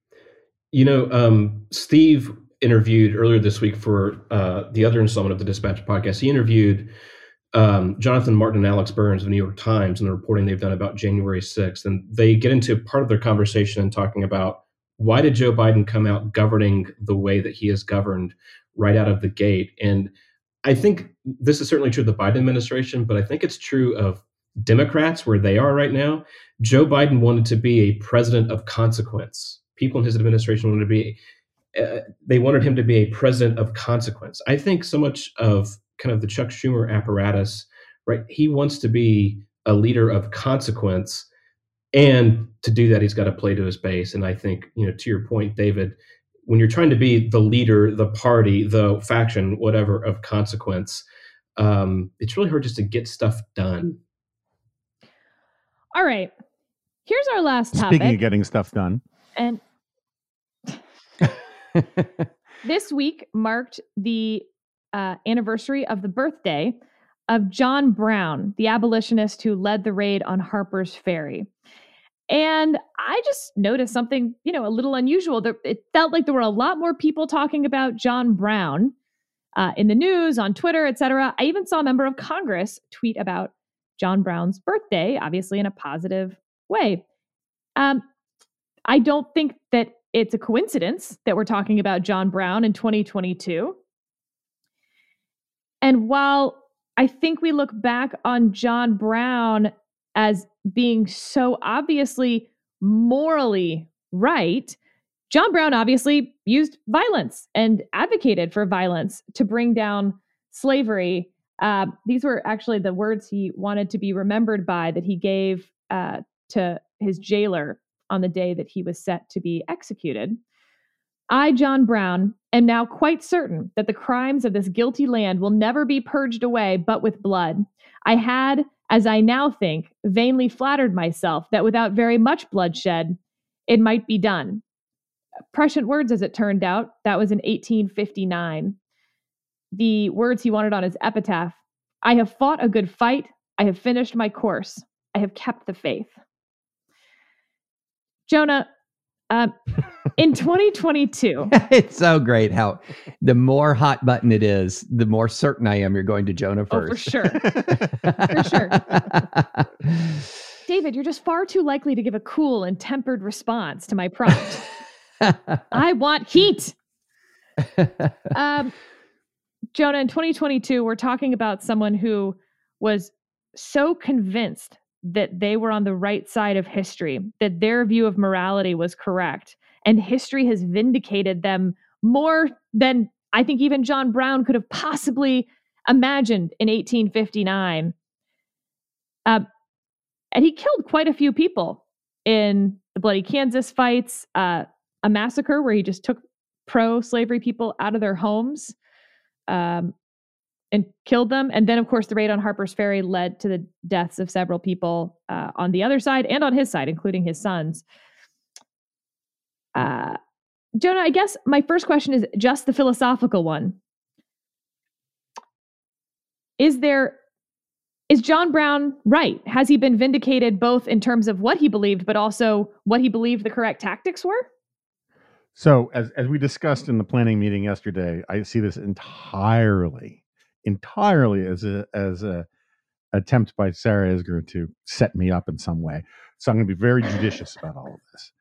Steve interviewed earlier this week for the other installment of the Dispatch podcast. He interviewed Jonathan Martin and Alex Burns of the New York Times and the reporting they've done about January 6th. And they get into part of their conversation and talking about why did Joe Biden come out governing the way that he has governed right out of the gate. And I think this is certainly true of the Biden administration, but I think it's true of Democrats where they are right now. Joe Biden wanted to be a president of consequence. People in his administration wanted to be, they wanted him to be a president of consequence. I think so much of kind of the Chuck Schumer apparatus, right? He wants to be a leader of consequence. And to do that, he's got to play to his base. And I think, to your point, David, when you're trying to be the leader, the party, the faction, whatever of consequence, it's really hard just to get stuff done. All right. Here's our last topic. Speaking of getting stuff done. And this week marked the anniversary of the birthday of John Brown, the abolitionist who led the raid on Harper's Ferry. And I just noticed something, a little unusual. It felt like there were a lot more people talking about John Brown in the news, on Twitter, etc. I even saw a member of Congress tweet about John Brown's birthday, obviously in a positive way. I don't think that it's a coincidence that we're talking about John Brown in 2022. And while I think we look back on John Brown as being so obviously morally right, John Brown obviously used violence and advocated for violence to bring down slavery. These were actually the words he wanted to be remembered by that he gave to his jailer on the day that he was set to be executed. I, John Brown, am now quite certain that the crimes of this guilty land will never be purged away but with blood. I had, as I now think, vainly flattered myself that without very much bloodshed, it might be done. Prescient words, as it turned out. That was in 1859. The words he wanted on his epitaph: I have fought a good fight. I have finished my course. I have kept the faith. Jonah, in 2022. It's so great how the more hot button it is, the more certain I am you're going to Jonah first. Oh, for sure. For sure. David, you're just far too likely to give a cool and tempered response to my prompt. I want heat. Jonah, in 2022, we're talking about someone who was so convinced that they were on the right side of history, that their view of morality was correct, and history has vindicated them more than I think even John Brown could have possibly imagined in 1859. And he killed quite a few people in the Bloody Kansas fights, a massacre where he just took pro-slavery people out of their homes and killed them. And then, of course, the raid on Harper's Ferry led to the deaths of several people on the other side and on his side, including his sons. Jonah, I guess my first question is just the philosophical one. Is John Brown right? Has he been vindicated both in terms of what he believed, but also what he believed the correct tactics were? So as we discussed in the planning meeting yesterday, I see this entirely as a attempt by Sarah Isgur to set me up in some way. So I'm going to be very judicious about all of this.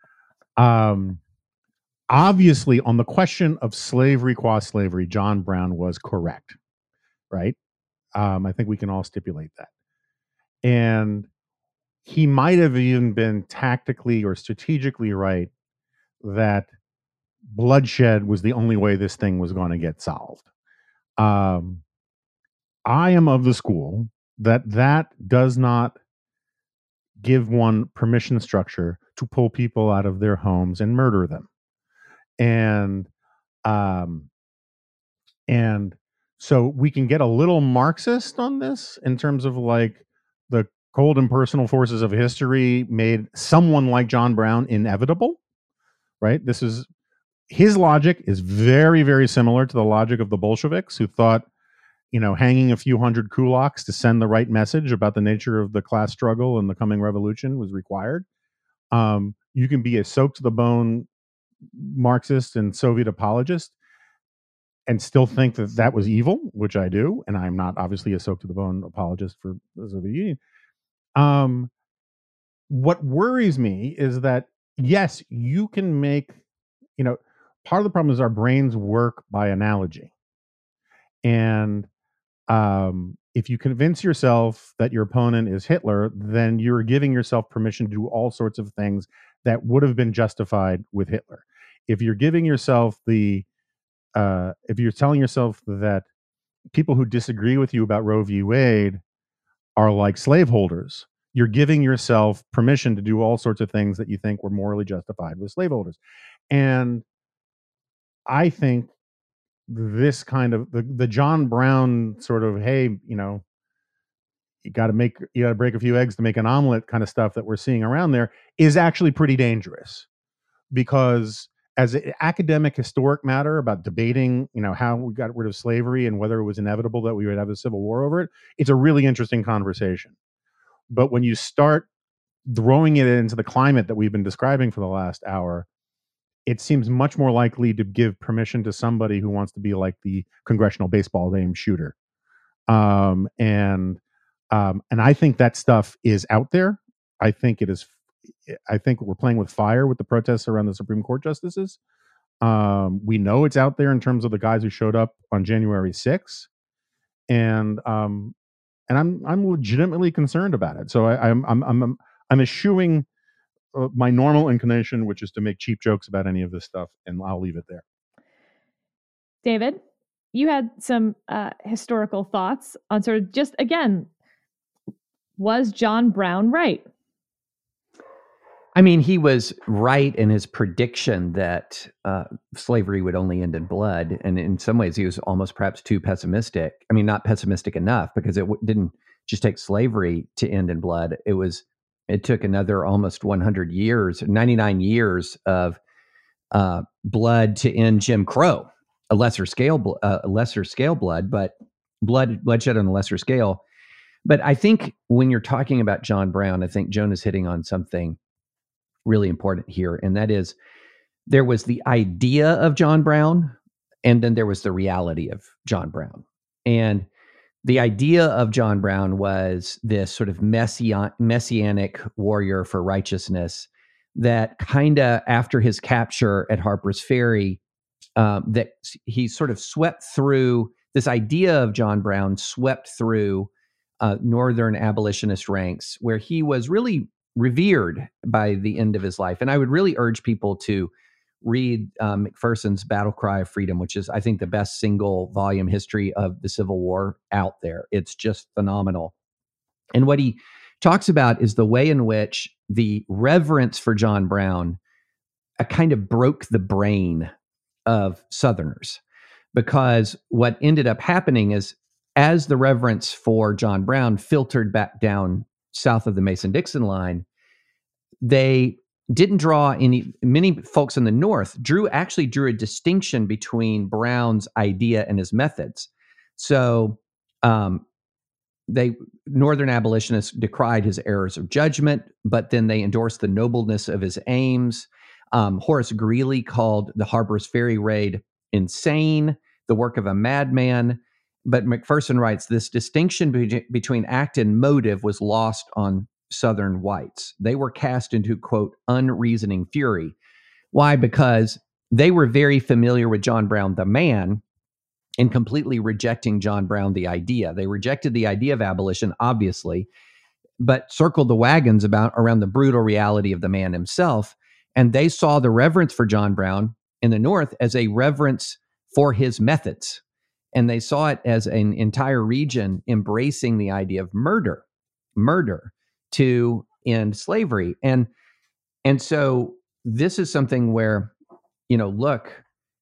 Obviously, on the question of slavery qua slavery, John Brown was correct, right? I think we can all stipulate that. And he might have even been tactically or strategically right that bloodshed was the only way this thing was going to get solved. I am of the school that does not give one permission structure to pull people out of their homes and murder them. And so we can get a little Marxist on this in terms of like the cold and personal forces of history made someone like John Brown inevitable, right? His logic is very, very similar to the logic of the Bolsheviks, who thought, hanging a few hundred kulaks to send the right message about the nature of the class struggle and the coming revolution was required. You can be a soaked to the bone Marxist and Soviet apologist and still think that was evil, which I do, and I'm not obviously a soaked to the bone apologist for the Soviet Union. What worries me is that, yes, you can make, part of the problem is our brains work by analogy. And if you convince yourself that your opponent is Hitler, then you're giving yourself permission to do all sorts of things that would have been justified with Hitler. If you're giving yourself if you're telling yourself that people who disagree with you about Roe v. Wade are like slaveholders, you're giving yourself permission to do all sorts of things that you think were morally justified with slaveholders. And I think this kind of the John Brown sort of, hey, you got to break a few eggs to make an omelet kind of stuff that we're seeing around there is actually pretty dangerous, because as an academic historic matter about debating, how we got rid of slavery and whether it was inevitable that we would have a civil war over it, it's a really interesting conversation. But when you start throwing it into the climate that we've been describing for the last hour, it seems much more likely to give permission to somebody who wants to be like the congressional baseball game shooter. And I think that stuff is out there. I think we're playing with fire with the protests around the Supreme Court justices. We know it's out there in terms of the guys who showed up on January 6th. And I'm legitimately concerned about it. So I'm eschewing my normal inclination, which is to make cheap jokes about any of this stuff, and I'll leave it there. David, you had some historical thoughts on sort of just, again, was John Brown right? I mean, he was right in his prediction that slavery would only end in blood. And in some ways, he was almost perhaps too pessimistic. I mean, not pessimistic enough, because it didn't just take slavery to end in blood. It took another almost 100 years, 99 years of blood to end Jim Crow, a lesser scale blood, but bloodshed on a lesser scale. But I think when you're talking about John Brown, I think Jonah's hitting on something really important here. And that is, there was the idea of John Brown, and then there was the reality of John Brown. And the idea of John Brown was this sort of messianic warrior for righteousness that kind of, after his capture at Harper's Ferry, that he sort of swept through, this idea of John Brown swept through Northern abolitionist ranks, where he was really revered by the end of his life. And I would really urge people to read McPherson's Battle Cry of Freedom, which is, I think, the best single volume history of the Civil War out there. It's just phenomenal. And what he talks about is the way in which the reverence for John Brown kind of broke the brain of Southerners. Because what ended up happening is, as the reverence for John Brown filtered back down south of the Mason-Dixon line, they didn't draw many folks in the North actually drew a distinction between Brown's idea and his methods. So Northern abolitionists decried his errors of judgment, but then they endorsed the nobleness of his aims. Horace Greeley called the Harper's Ferry raid insane, the work of a madman. but McPherson writes, this distinction between act and motive was lost on Southern whites. They were cast into, quote, unreasoning fury. Why? Because they were very familiar with John Brown, the man, and completely rejecting John Brown, the idea. They rejected the idea of abolition, obviously, but circled the wagons around the brutal reality of the man himself. And they saw the reverence for John Brown in the North as a reverence for his methods. And they saw it as an entire region embracing the idea of murder to end slavery. And so this is something where, look,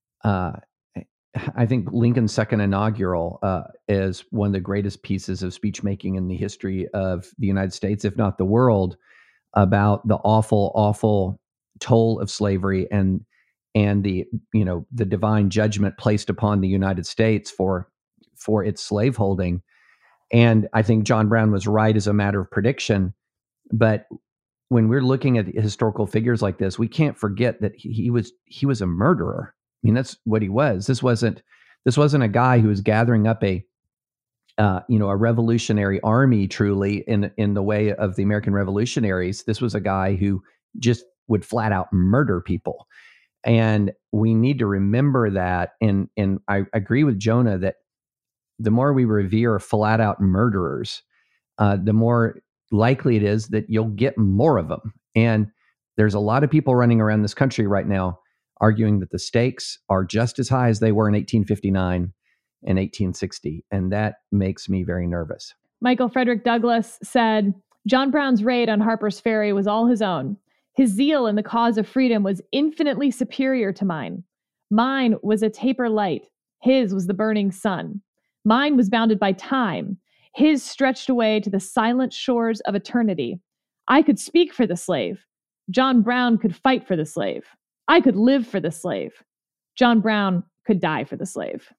I think Lincoln's second inaugural is one of the greatest pieces of speech making in the history of the United States, if not the world, about the awful, awful toll of slavery and the divine judgment placed upon the United States for its slaveholding. And I think John Brown was right as a matter of prediction. But when we're looking at historical figures like this, we can't forget that he was a murderer. I mean, that's what he was. This wasn't a guy who was gathering up a revolutionary army truly in the way of the American revolutionaries. This was a guy who just would flat out murder people. And we need to remember that. And I agree with Jonah that the more we revere flat out murderers, the more likely it is that you'll get more of them. And there's a lot of people running around this country right now arguing that the stakes are just as high as they were in 1859 and 1860. And that makes me very nervous. Michael Frederick Douglass said, John Brown's raid on Harper's Ferry was all his own. His zeal in the cause of freedom was infinitely superior to mine. Mine was a taper light. His was the burning sun. Mine was bounded by time. His stretched away to the silent shores of eternity. I could speak for the slave. John Brown could fight for the slave. I could live for the slave. John Brown could die for the slave.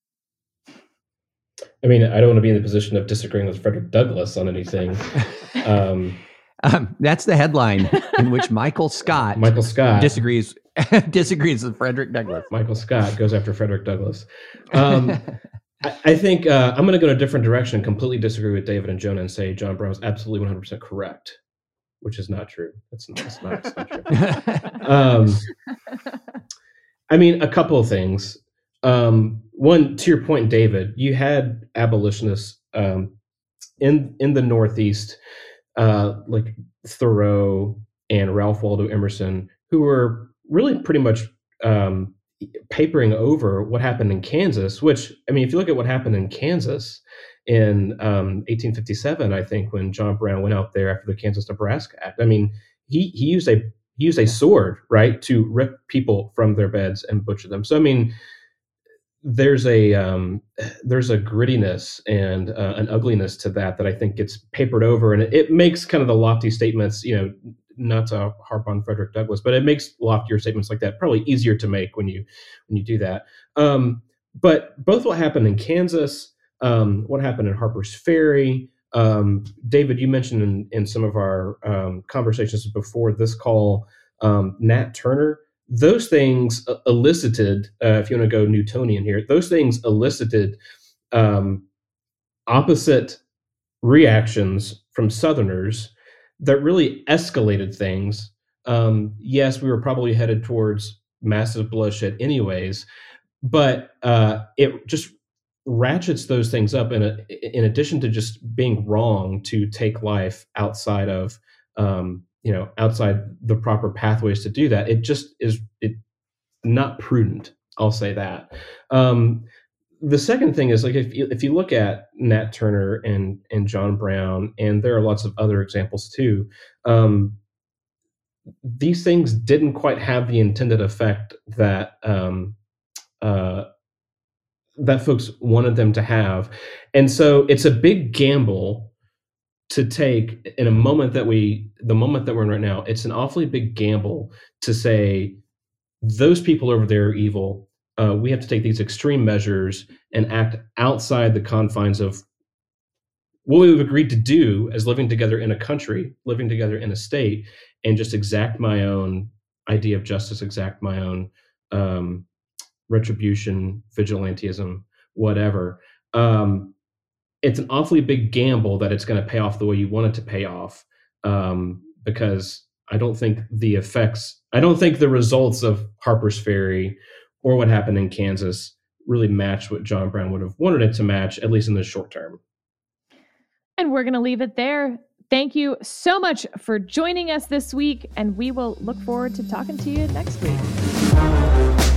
I mean, I don't want to be in the position of disagreeing with Frederick Douglass on anything. That's the headline in which Michael Scott disagrees with Frederick Douglass. Michael Scott goes after Frederick Douglass. I think I'm going to go in a different direction, completely disagree with David and Jonah and say John Brown was absolutely 100% correct, which is not true. That's not true. I mean, a couple of things. One, to your point, David, you had abolitionists in the Northeast, like Thoreau and Ralph Waldo Emerson, who were really pretty much papering over what happened in Kansas, which, I mean, if you look at what happened in Kansas in 1857, I think, when John Brown went out there after the Kansas-Nebraska Act, I mean, he used a sword, right, to rip people from their beds and butcher them. So, I mean, there's a grittiness and an ugliness to that I think gets papered over, and it makes kind of the lofty statements, not to harp on Frederick Douglass, but it makes loftier statements like that probably easier to make when you do that. But both what happened in Kansas, what happened in Harper's Ferry, David, you mentioned in some of our conversations before this call, Nat Turner. Those things elicited, if you want to go Newtonian here, those things elicited opposite reactions from Southerners that really escalated things. Yes, we were probably headed towards massive bloodshed anyways, but it just ratchets those things up in addition to just being wrong to take life outside of outside the proper pathways to do that. It just is not prudent. I'll say that. The second thing is, like, if you look at Nat Turner and John Brown, and there are lots of other examples too, these things didn't quite have the intended effect that that folks wanted them to have, and so it's a big gamble to take in the moment that we're in right now. It's an awfully big gamble to say those people over there are evil. We have to take these extreme measures and act outside the confines of what we've agreed to do as living together in a country, living together in a state, and just exact my own idea of justice, exact my own retribution, vigilantism, whatever. it's an awfully big gamble that it's going to pay off the way you want it to pay off, because I don't think the results of Harper's Ferry or what happened in Kansas really match what John Brown would have wanted it to match, at least in the short term. And we're going to leave it there. Thank you so much for joining us this week, and we will look forward to talking to you next week.